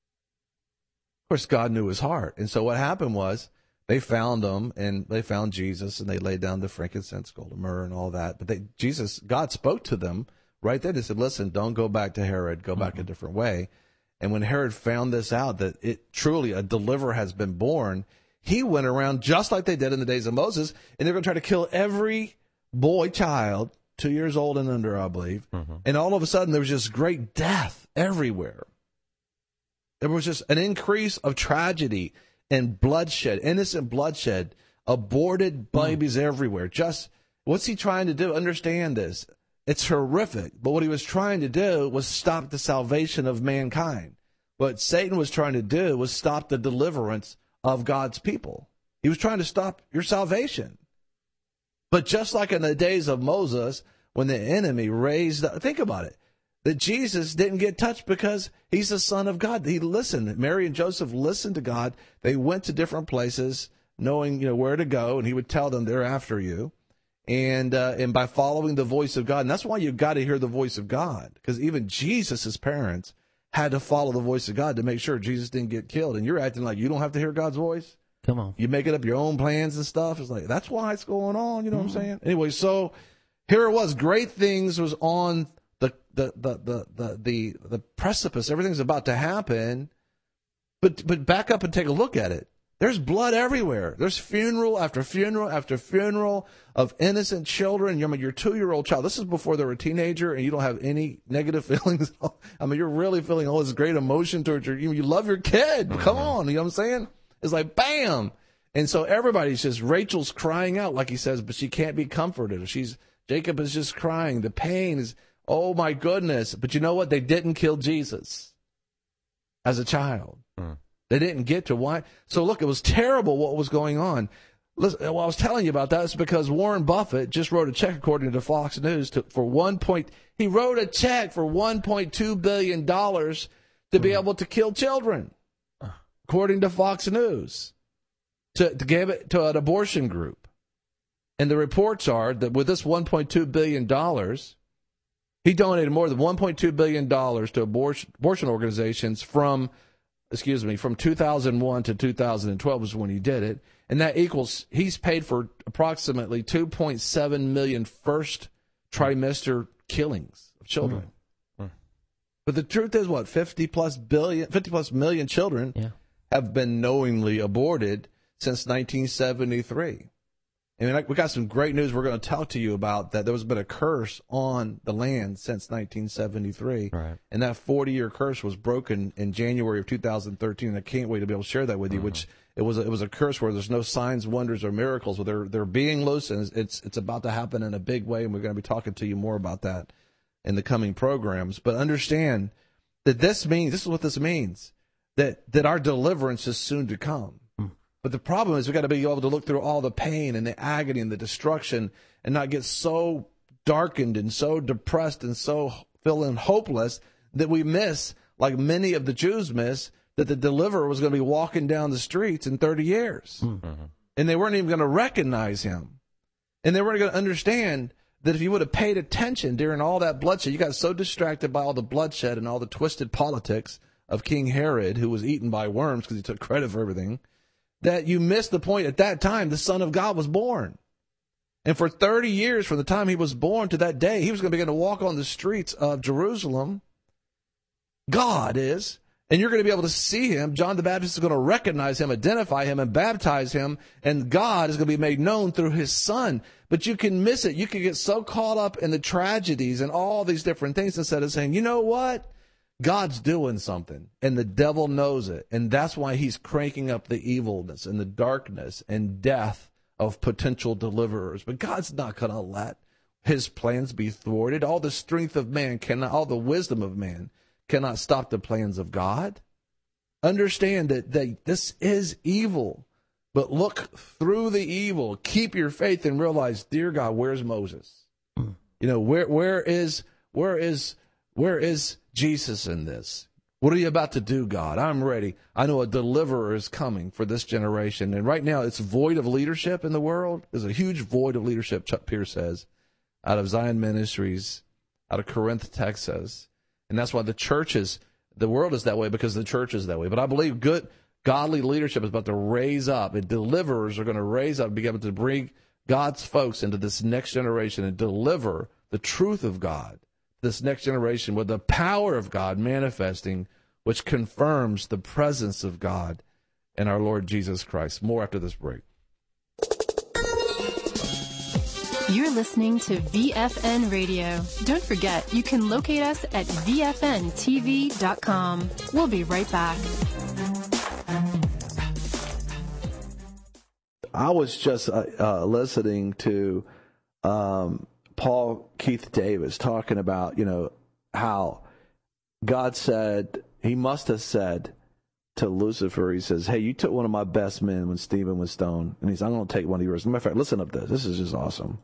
B: Of course, God knew his heart. And so what happened was they found him and they found Jesus and they laid down the frankincense, gold, and myrrh and all that. But God spoke to them right then. They said, listen, don't go back to Herod, go back a different way. And when Herod found this out, that it truly a deliverer has been born, he went around just like they did in the days of Moses, and they're going to try to kill every boy child, 2 years old and under, I believe. And all of a sudden, there was just great death everywhere. There was just an increase of tragedy and bloodshed, innocent bloodshed, aborted babies everywhere. Just, what's he trying to do? Understand this. It's horrific. But what he was trying to do was stop the salvation of mankind. What Satan was trying to do was stop the deliverance of God's people. He was trying to stop your salvation. But just like in the days of Moses, when the enemy raised up, think about it, that Jesus didn't get touched because he's the Son of God. He listened. Mary and Joseph listened to God. They went to different places, knowing where to go, and he would tell them, they're after you. And by following the voice of God, and that's why you've got to hear the voice of God, because even Jesus' parents had to follow the voice of God to make sure Jesus didn't get killed. And you're acting like you don't have to hear God's voice?
L: Come on.
B: You making up your own plans and stuff. It's like, that's why it's going on. You know what I'm saying? Anyway, so here it was. Great things was on the precipice. Everything's about to happen. But back up and take a look at it. There's blood everywhere. There's funeral after funeral after funeral of innocent children. Your 2-year-old child. This is before they're a teenager, and you don't have any negative feelings. I mean, you're really feeling all this great emotion towards you love your kid. Come on, you know what I'm saying? It's like, bam. And so everybody's just, Rachel's crying out, like he says, but she can't be comforted. Jacob is just crying. The pain is, oh my goodness. But you know what? They didn't kill Jesus as a child. They didn't get to why. So look, it was terrible what was going on. Listen, what I was telling you about that is because Warren Buffett just wrote a check, according to Fox News, he wrote a check for $1.2 billion to be able to kill children, according to Fox News, to give it to an abortion group. And the reports are that with this $1.2 billion, he donated more than $1.2 billion to abortion organizations from 2001 to 2012 is when he did it. And that equals, he's paid for approximately 2.7 million first trimester killings of children. But the truth is, what, 50 plus million children have been knowingly aborted since 1973. And we got some great news we're going to talk to you about, that there's been a curse on the land since 1973.
L: Right.
B: And that 40-year curse was broken in January of 2013. I can't wait to be able to share that with you, which it was a curse where there's no signs, wonders, or miracles. Where they're being loose, and it's about to happen in a big way, and we're going to be talking to you more about that in the coming programs. But understand that this is what this means, that our deliverance is soon to come. But the problem is we got to be able to look through all the pain and the agony and the destruction and not get so darkened and so depressed and so feeling hopeless that we miss, like many of the Jews miss, that the deliverer was going to be walking down the streets in 30 years. And they weren't even going to recognize him. And they weren't going to understand that if you would have paid attention during all that bloodshed, you got so distracted by all the bloodshed and all the twisted politics of King Herod, who was eaten by worms because he took credit for everything, that you missed the point. At that time, the Son of God was born. And for 30 years, from the time he was born to that day, he was going to begin to walk on the streets of Jerusalem. God is. And you're going to be able to see him. John the Baptist is going to recognize him, identify him, and baptize him. And God is going to be made known through his Son. But you can miss it. You can get so caught up in the tragedies and all these different things instead of saying, you know what? God's doing something, and the devil knows it, and that's why he's cranking up the evilness and the darkness and death of potential deliverers. But God's not going to let his plans be thwarted. All the strength of man cannot, all the wisdom of man cannot stop the plans of God. Understand that this is evil, but look through the evil. Keep your faith and realize, dear God, where's Moses? Where is Jesus in this? What are you about to do, God? I'm ready. I know a deliverer is coming for this generation. And right now it's void of leadership in the world. There's a huge void of leadership, Chuck Pierce says, out of Zion Ministries, out of Corinth, Texas. And that's why the world is that way, because the church is that way. But I believe good, godly leadership is about to raise up, and deliverers are going to raise up and be able to bring God's folks into this next generation and deliver the truth of God, this next generation, with the power of God manifesting, which confirms the presence of God and our Lord Jesus Christ. More after this break.
M: You're listening to VFN Radio. Don't forget, you can locate us at VFNTV.com. We'll be right back.
B: I was just listening to Paul Keith Davis talking about, how God said, he must have said to Lucifer, he says, hey, you took one of my best men when Stephen was stoned. And he said, I'm going to take one of yours. As a matter of fact, listen up to this. This is just awesome.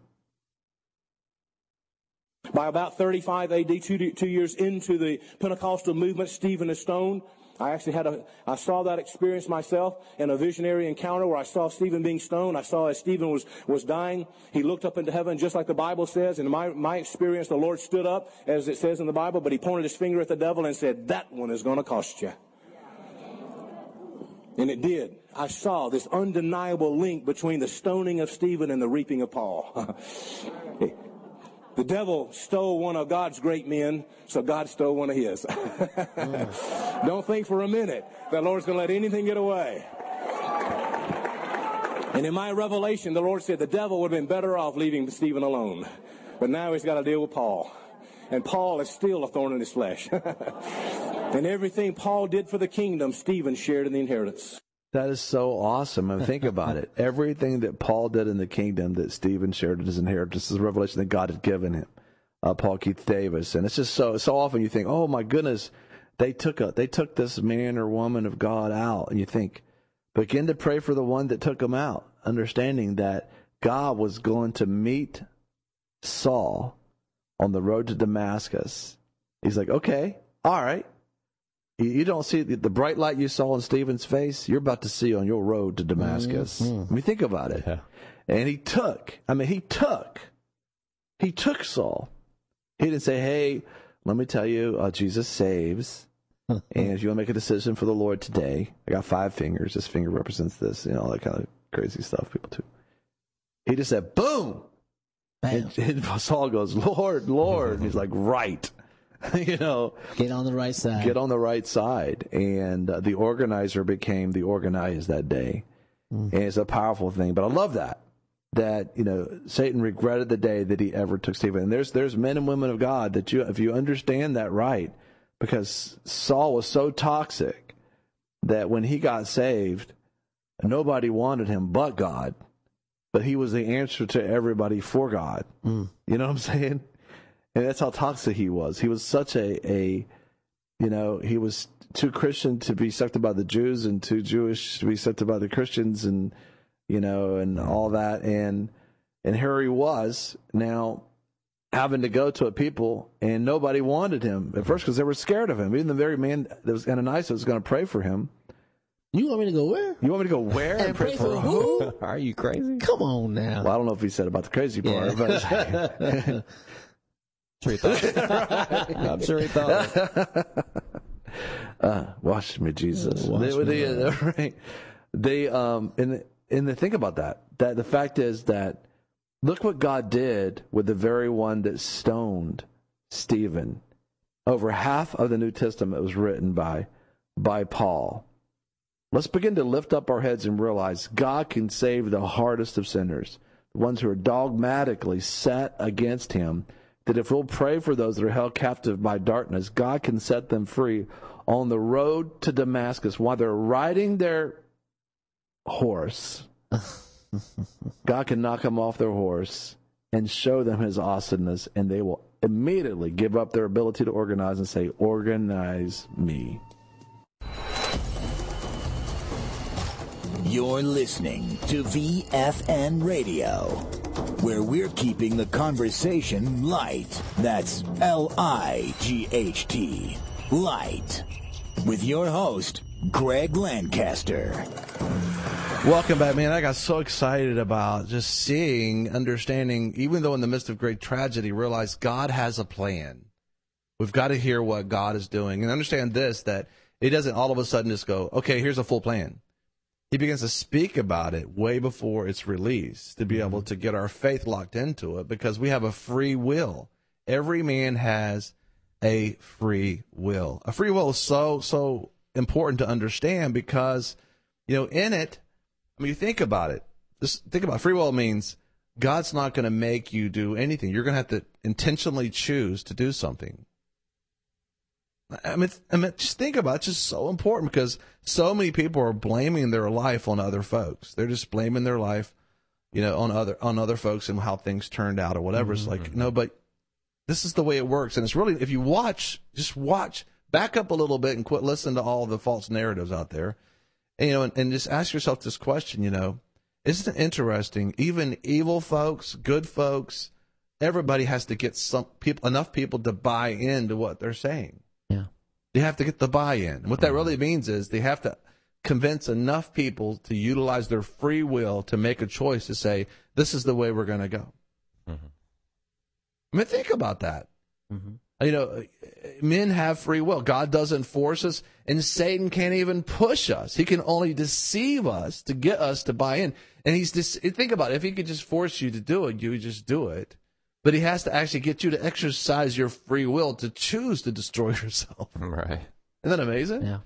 N: By about 35 AD, 2 years into the Pentecostal movement, Stephen is stoned. I saw that experience myself in a visionary encounter where I saw Stephen being stoned. I saw as Stephen was dying, he looked up into heaven just like the Bible says. In my experience, the Lord stood up, as it says in the Bible, but he pointed his finger at the devil and said, that one is going to cost you. And it did. I saw this undeniable link between the stoning of Stephen and the reaping of Paul. The devil stole one of God's great men, so God stole one of his. Don't think for a minute the Lord's going to let anything get away. And in my revelation, the Lord said the devil would have been better off leaving Stephen alone. But now he's got to deal with Paul. And Paul is still a thorn in his flesh. And everything Paul did for the kingdom, Stephen shared in the inheritance.
B: That is so awesome. I mean, think about it. Everything that Paul did in the kingdom that Stephen shared in his inheritance is a revelation that God had given him. Paul Keith Davis. And it's just so often you think, oh my goodness, they took this man or woman of God out. And you think, begin to pray for the one that took him out, understanding that God was going to meet Saul on the road to Damascus. He's like, okay, all right. You don't see the bright light you saw in Stephen's face, you're about to see on your road to Damascus. I mean, think about it. Yeah. And he took Saul. He didn't say, hey, let me tell you, Jesus saves. And if you want to make a decision for the Lord today, I got 5 fingers. This finger represents this, all that kind of crazy stuff people do. He just said, boom. And Saul goes, Lord, Lord. And he's like, right. You know,
K: get on the right side.
B: Get on the right side. And the organizer became the organized that day. And it's a powerful thing. But I love that you know, Satan regretted the day that he ever took Stephen. And there's men and women of God that if you understand that right, because Saul was so toxic that when he got saved, nobody wanted him but God. But he was the answer to everybody for God. You know what I'm saying? And that's how toxic he was. He was such he was too Christian to be accepted by the Jews and too Jewish to be accepted by the Christians and, you know, and all that. And here he was now having to go to a people and nobody wanted him at first because they were scared of him. Even the very man that was Ananias was going to pray for him.
K: You want me to go where?
B: You want me to go where?
K: And pray for who?
L: Are you crazy?
K: Come on now.
B: Well, I don't know if he said about the crazy part, but
L: sure he thought. I'm sure he thought.
B: Wash me, Jesus.
L: Right.
B: And think about that the fact is that look what God did with the very one that stoned Stephen. Over half of the New Testament was written by Paul. Let's begin to lift up our heads and realize God can save the hardest of sinners, the ones who are dogmatically set against him, that if we'll pray for those that are held captive by darkness, God can set them free on the road to Damascus while they're riding their horse. God can knock them off their horse and show them his awesomeness, and they will immediately give up their ability to organize and say, organize me.
E: You're listening to VFN Radio, where we're keeping the conversation light. That's L-I-G-H-T, light. With your host, Greg Lancaster.
B: Welcome back, man. I got so excited about just seeing, understanding, even though in the midst of great tragedy, realize God has a plan. We've got to hear what God is doing and understand this, that it doesn't all of a sudden just go, okay, here's a full plan. He begins to speak about it way before it's released to be able to get our faith locked into it because we have a free will. Every man has a free will. A free will is so important to understand because, you know, in it, I mean, you think about it. Just think about it. Free will means God's not going to make you do anything. You're going to have to intentionally choose to do something. I mean, just think about it. It's just so important because so many people are blaming their life on other folks. They're just blaming their life, you know, on other folks and how things turned out or whatever. It's like, no, but this is the way it works. And it's really, if you just watch, back up a little bit and quit listening to all the false narratives out there. And, you know, and just ask yourself this question, you know, isn't it interesting? Even evil folks, good folks, everybody has to get enough people to buy into what they're saying. They have to get the buy-in. And what that really means is they have to convince enough people to utilize their free will to make a choice to say, this is the way we're going to go. I mean, think about that. You know, men have free will. God doesn't force us, and Satan can't even push us. He can only deceive us to get us to buy in. And think about it. If he could just force you to do it, you would just do it. But he has to actually get you to exercise your free will to choose to destroy yourself.
L: Right.
B: Isn't that amazing?
K: Yeah.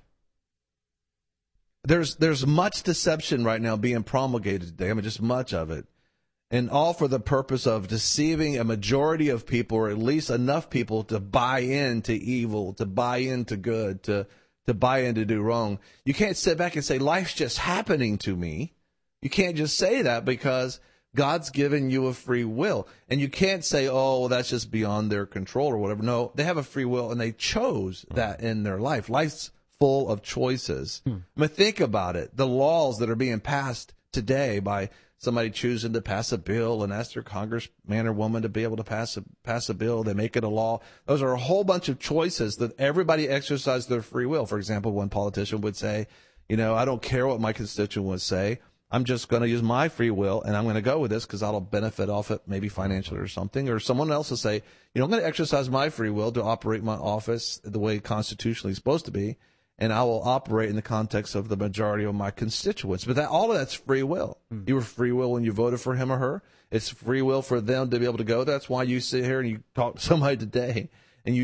B: There's much deception right now being promulgated today. I mean, just much of it. And all for the purpose of deceiving a majority of people, or at least enough people to buy into evil, to buy into good, to buy in to do wrong. You can't sit back and say, life's just happening to me. You can't just say that because God's given you a free will. And you can't say, oh, well, that's just beyond their control or whatever. No, they have a free will, and they chose that in their life. Life's full of choices. I mean, think about it. The laws that are being passed today by somebody choosing to pass a bill and ask their congressman or woman to be able to pass a bill, they make it a law. Those are a whole bunch of choices that everybody exercises their free will. For example, one politician would say, you know, I don't care what my constituents say. I'm just going to use my free will, and I'm going to go with this because I'll benefit off it, maybe financially or something. Or someone else will say, you know, I'm going to exercise my free will to operate my office the way constitutionally it's supposed to be, and I will operate in the context of the majority of my constituents. But all of that's free will. You were free will when you voted for him or her. It's free will for them to be able to go. That's why you sit here and you talk to somebody today, and you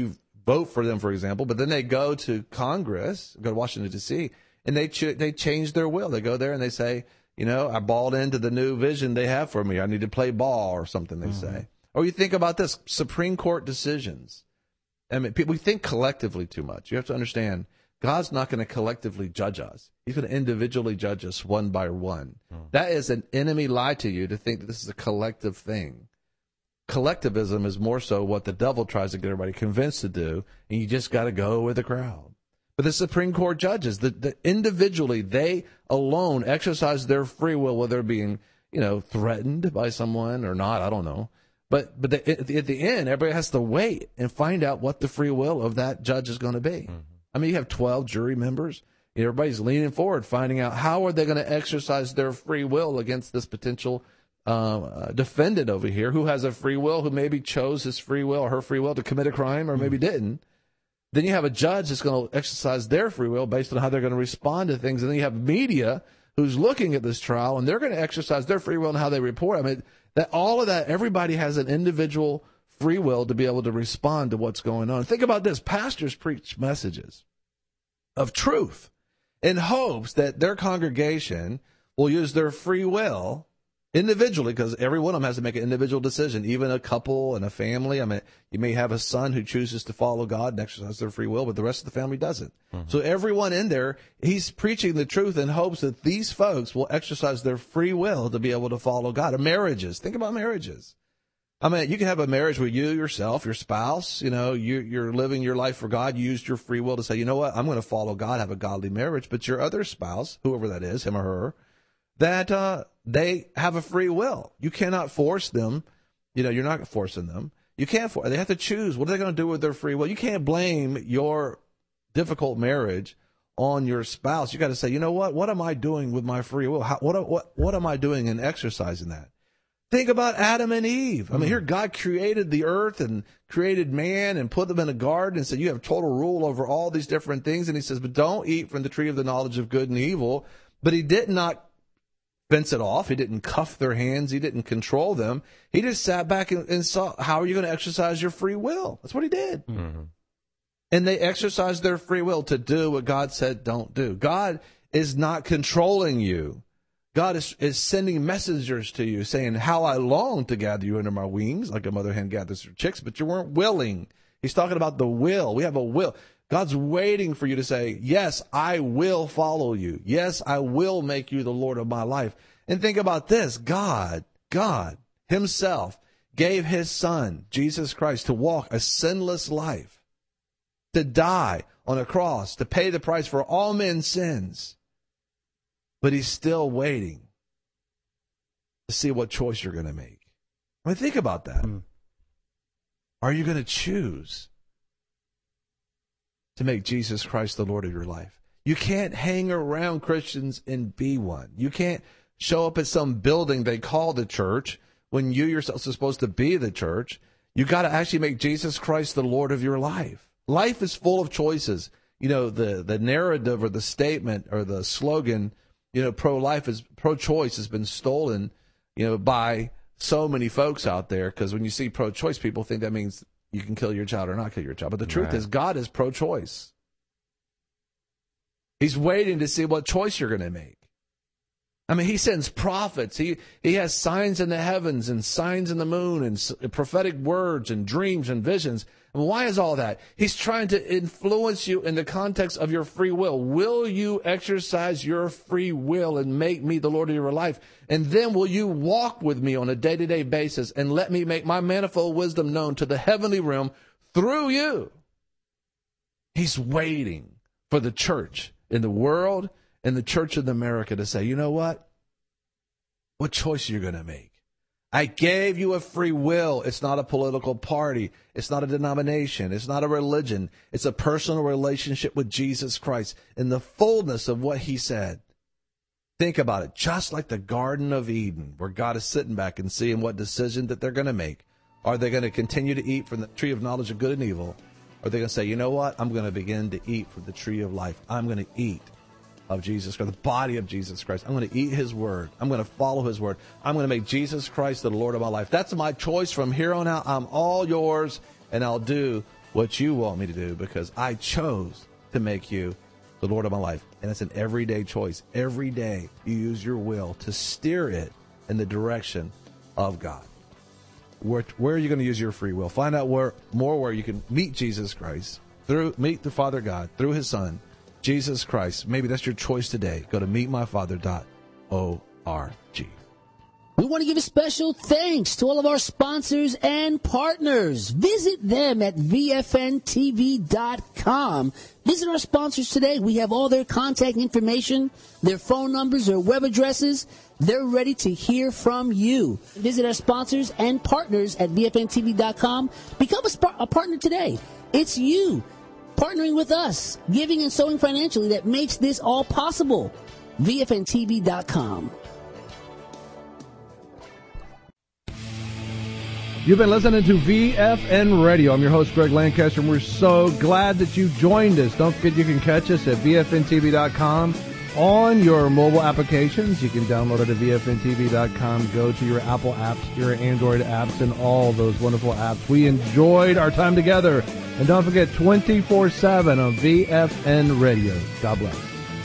B: vote for them, for example, but then they go to Congress, go to Washington, D.C., and they change their will. They go there and they say, I bought into the new vision they have for me. I need to play ball or something, they say. Or you think about this, Supreme Court decisions. I mean, we think collectively too much. You have to understand, God's not going to collectively judge us. He's going to individually judge us one by one. That is an enemy lie to you to think that this is a collective thing. Collectivism is more so what the devil tries to get everybody convinced to do, and you just got to go with the crowd. But the Supreme Court judges, the individually, they alone exercise their free will, whether they're being, threatened by someone or not, I don't know. But at the end, everybody has to wait and find out what the free will of that judge is going to be. I mean, you have 12 jury members. Everybody's leaning forward, finding out how are they going to exercise their free will against this potential defendant over here who has a free will, who maybe chose his free will or her free will to commit a crime or maybe didn't. Then you have a judge that's going to exercise their free will based on how they're going to respond to things. And then you have media who's looking at this trial, and they're going to exercise their free will in how they report. I mean, all of that, everybody has an individual free will to be able to respond to what's going on. Think about this. Pastors preach messages of truth in hopes that their congregation will use their free will individually, because every one of them has to make an individual decision, even a couple and a family. I mean, you may have a son who chooses to follow God and exercise their free will, but the rest of the family doesn't. So everyone in there, he's preaching the truth in hopes that these folks will exercise their free will to be able to follow God. Marriages. Think about marriages. I mean, you can have a marriage where you yourself, your spouse, you're living your life for God. You used your free will to say, you know what, I'm going to follow God, have a godly marriage. But your other spouse, whoever that is, him or her, that they have a free will. You cannot force them. You're not forcing them. You can't force. They have to choose. What are they going to do with their free will? You can't blame your difficult marriage on your spouse. You got to say, you know what? What am I doing with my free will? What am I doing in exercising that? Think about Adam and Eve. I mean, here God created the earth and created man and put them in a garden and said, you have total rule over all these different things. And he says, but don't eat from the tree of the knowledge of good and evil. But he did not fence it off. He didn't cuff their hands. He didn't control them. He just sat back and saw, how are you going to exercise your free will? That's what he did. And they exercised their free will to do what God said don't do. God is not controlling you. God is sending messengers to you saying, how I long to gather you under my wings, like a mother hen gathers her chicks, but you weren't willing. He's talking about the will. We have a will. God's waiting for you to say, yes, I will follow you. Yes, I will make you the Lord of my life. And think about this. God himself gave his son, Jesus Christ, to walk a sinless life, to die on a cross, to pay the price for all men's sins. But he's still waiting to see what choice you're going to make. I mean, think about that. Are you going to choose to make Jesus Christ the Lord of your life? You can't hang around Christians and be one. You can't show up at some building they call the church when you yourself are supposed to be the church. You got to actually make Jesus Christ the Lord of your life. Life is full of choices. The narrative or the statement or the slogan, pro-choice has been stolen, by so many folks out there, because when you see pro-choice, people think that means you can kill your child or not kill your child. But the truth is, God is pro-choice. He's waiting to see what choice you're going to make. I mean, he sends prophets. He has signs in the heavens and signs in the moon and prophetic words and dreams and visions. I mean, why is all that? He's trying to influence you in the context of your free will. Will you exercise your free will and make me the Lord of your life? And then will you walk with me on a day-to-day basis and let me make my manifold wisdom known to the heavenly realm through you? He's waiting for the church in the world and the church in America to say, you know what? What choice are you going to make? I gave you a free will. It's not a political party. It's not a denomination. It's not a religion. It's a personal relationship with Jesus Christ in the fullness of what he said. Think about it. Just like the Garden of Eden, where God is sitting back and seeing what decision that they're going to make. Are they going to continue to eat from the tree of knowledge of good and evil? Or are they going to say, you know what? I'm going to begin to eat from the tree of life. I'm going to eat of Jesus Christ, the body of Jesus Christ. I'm going to eat his word. I'm going to follow his word. I'm going to make Jesus Christ the Lord of my life. That's my choice from here on out. I'm all yours, and I'll do what you want me to do because I chose to make you the Lord of my life. And it's an everyday choice. Every day you use your will to steer it in the direction of God. Where are you going to use your free will? Find out where you can meet Jesus Christ, meet the Father God through his Son, Jesus Christ. Maybe that's your choice today. Go to meetmyfather.org.
K: We want to give a special thanks to all of our sponsors and partners. Visit them at VFNTV.com. Visit our sponsors today. We have all their contact information, their phone numbers, their web addresses. They're ready to hear from you. Visit our sponsors and partners at VFNTV.com. Become a partner today. It's you partnering with us, giving and sowing financially that makes this all possible. VFNTV.com.
J: You've been listening to VFN Radio. I'm your host, Greg Lancaster, and we're so glad that you joined us. Don't forget you can catch us at VFNTV.com on your mobile applications. You can download it at VFNTV.com. Go to your Apple apps, your Android apps, and all those wonderful apps. We enjoyed our time together. And don't forget, 24/7 on VFN Radio. God bless.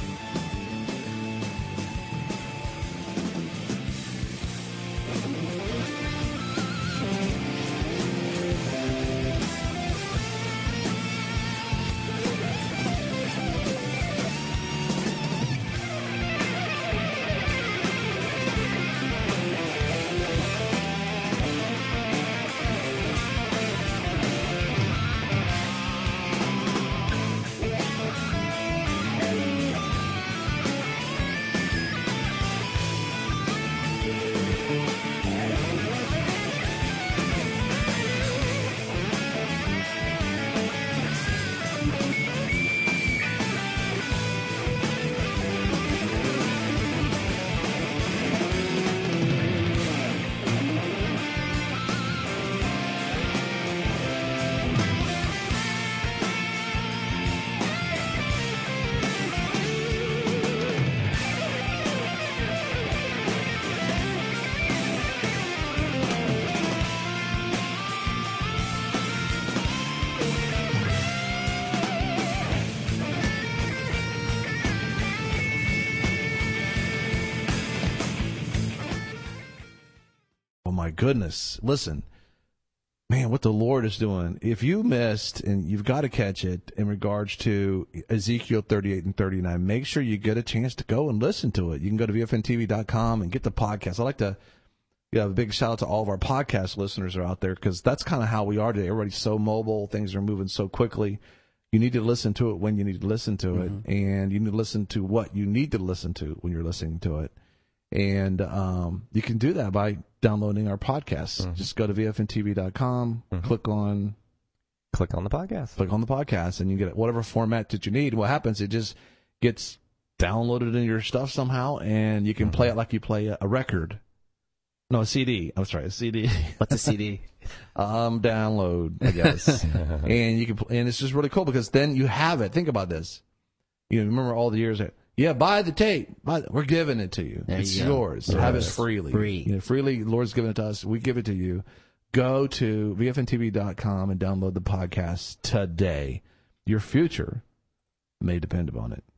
J: Goodness, listen, man, what the Lord is doing. If you missed, and you've got to catch it in regards to Ezekiel 38 and 39, make sure you get a chance to go and listen to it. You can go to VFNTV.com and get the podcast. I'd like to give a big shout out to all of our podcast listeners who are out there, because that's kind of how we are today. Everybody's so mobile. Things are moving so quickly. You need to listen to it when you need to listen to it, and you need to listen to what you need to listen to when you're listening to it. And you can do that by downloading our podcasts. Just go to VFNTV.com, click on
L: the podcast.
J: Click on the podcast, and you get whatever format that you need. What happens, it just gets downloaded into your stuff somehow, and you can play it like you play a record. No, a CD. I'm sorry, a CD.
K: What's a CD?
J: Download, I guess. And you can, and it's just really cool because then you have it. Think about this. You remember all the years that, yeah, buy the tape. We're giving it to you. It's yours. Have it freely.
K: Free.
J: Freely, the Lord's given it to us. We give it to you. Go to VFNTV.com and download the podcast today. Your future may depend upon it.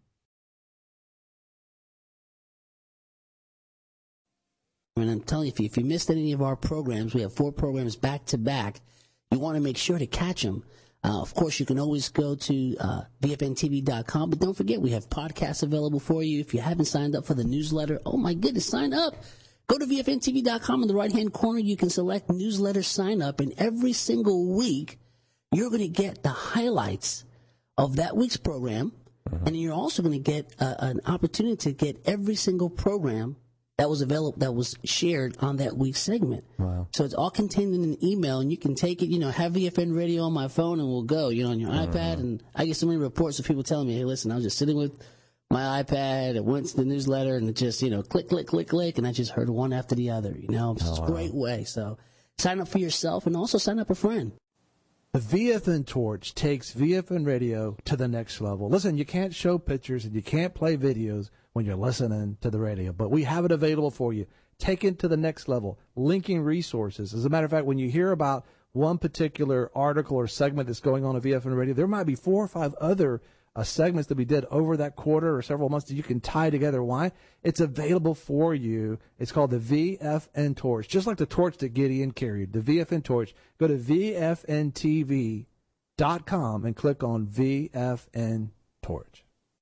K: And I'm telling you, if you missed any of our programs, we have 4 programs back to back. You want to make sure to catch them. Of course, you can always go to VFNTV.com, but don't forget, we have podcasts available for you. If you haven't signed up for the newsletter, oh my goodness, sign up. Go to VFNTV.com. In the right-hand corner, you can select newsletter sign up, and every single week, you're going to get the highlights of that week's program, and you're also going to get an opportunity to get every single program that was available, that was shared on that week's segment.
L: Wow.
K: So it's all contained in an email, and you can take it, have VFN Radio on my phone, and we'll go, on your iPad. And I get so many reports of people telling me, hey, listen, I was just sitting with my iPad, it went to the newsletter, and it just, click, click, click, click, and I just heard one after the other, It's a great way. So sign up for yourself, and also sign up a friend.
J: The VFN Torch takes VFN Radio to the next level. Listen, you can't show pictures and you can't play videos when you're listening to the radio, but we have it available for you. Take it to the next level, linking resources. As a matter of fact, when you hear about one particular article or segment that's going on at VFN Radio, there might be 4 or 5 other segments that we did over that quarter or several months that you can tie together. Why? It's available for you. It's called the VFN Torch, just like the torch that Gideon carried, the VFN Torch. Go to VFNTV.com and click on VFN Torch.